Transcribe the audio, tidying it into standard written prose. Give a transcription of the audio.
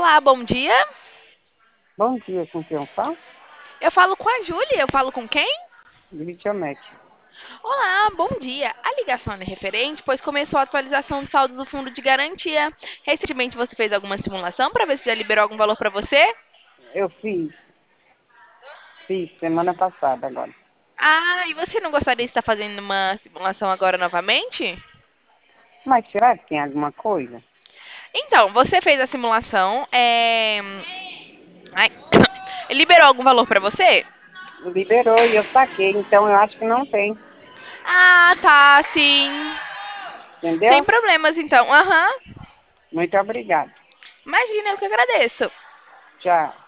Olá, bom dia. Bom dia, com quem eu falo? Eu falo com a Júlia. Eu falo com quem? Litionete. Olá, bom dia. A ligação é referente, pois começou a atualização do saldo do fundo de garantia. Recentemente você fez alguma simulação para ver se já liberou algum valor para você? Eu fiz semana passada agora. Ah, e você não gostaria de estar fazendo uma simulação agora novamente? Mas será que tem alguma coisa? Então, você fez a simulação, ai, liberou algum valor para você? Liberou e eu saquei, então eu acho que não tem. Ah, tá, sim. Sem Entendeu? problemas, então. Aham. Muito obrigada. Imagina, eu que agradeço. Tchau.